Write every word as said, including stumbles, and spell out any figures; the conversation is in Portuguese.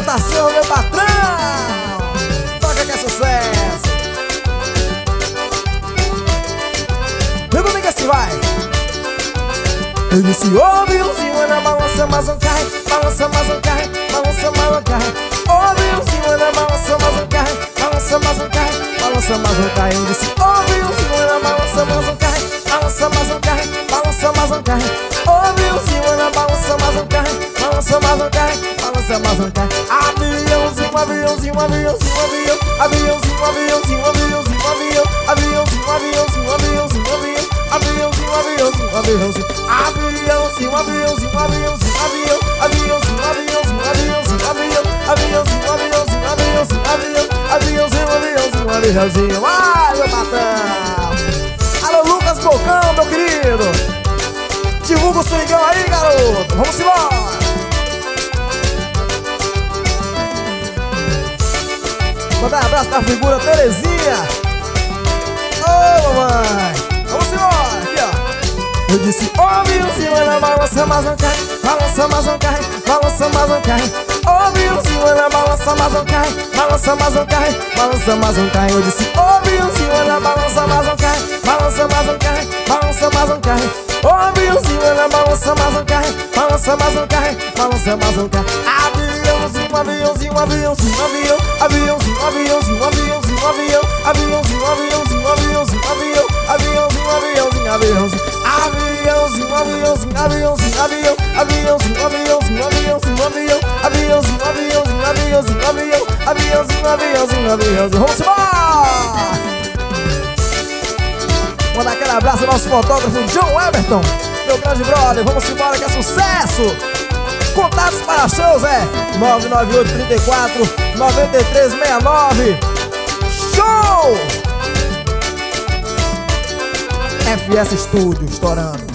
rotação, meu patrão. Toca que é sucesso. Eu comigo assim vai. Eu disse, ô Vilzinho, na balança, mas não cai. Balança, mas não cai. Balança, mas não cai. Ô Vilzinho, na balança, mas não cai. Balança, mas não cai. Balança, mas não cai. Eu disse, ô Vilzinho, na balança, mas não cai. Balança, mas não cai. Balança, mas não cai. Ô Vilzinho, na balança, mas não cai. Balança, mas não cai. Balança, mas não cai. Aviãozinho, aviãozinho, aviãozinho, avião. Aviãozinho, aviãozinho, aviãozinho, avião. Aviãozinho, aviãozinho, aviãozinho, avião. Aviãozinho, aviãozinho, aviãozinho. Aviãozinho, aviãozinho, aviãozinho, avião. Aviãozinho, aviãozinho, aviãozinho, avião. Aviãozinho, aviãozinho, aviãozinho, avião. Aviãozinho, aviãozinho, aviãozinho. Vai, meu patrão. Alô, Lucas Bocão, meu querido. Divulga o swingão aí, garoto. Vamos embora. Mandar um abraço pra figura Terezinha. Ô, mamãe. Vamos embora, aqui ó. Eu disse, ô Vilzinho, na balança, mas não cai. Balança, mas não cai. Balança, mas não cai. Ô Vilzinho, na balança, mas não cai. Balança, mas não cai. Balança, mas não cai. Eu disse, ô Vilzinho, na balança, mas não cai. Balança, mas não cai. Balança, mas não cai. Ô Vilzinho, na balança, mas não cai. Balança, mas não cai. Balança, mas não cai. Aviãozinho, aviãozinho, aviãozinho, avião. Aviãozinho, aviãozinho, aviãozinho, avião. Aviãozinho, aviãozinho, aviãozinho, avião. Aviãozinho, aviãozinho, aviãozinho. Aviãozinho, aviãozinho, aviãozinho, avião. Aviãozinho, aviãozinho, aviãozinho, avião. Aviãozinho, aviãozinho, aviãozinho, avião. Aviãozinho, aviãozinho, aviãozinho. Vamos embora! Manda aquele abraço ao nosso fotógrafo John Everton, meu grande brother. Vamos embora que é sucesso. Contatos para shows é nove nove oito, três quatro, nove três seis nove. Show! F S Studio estourando.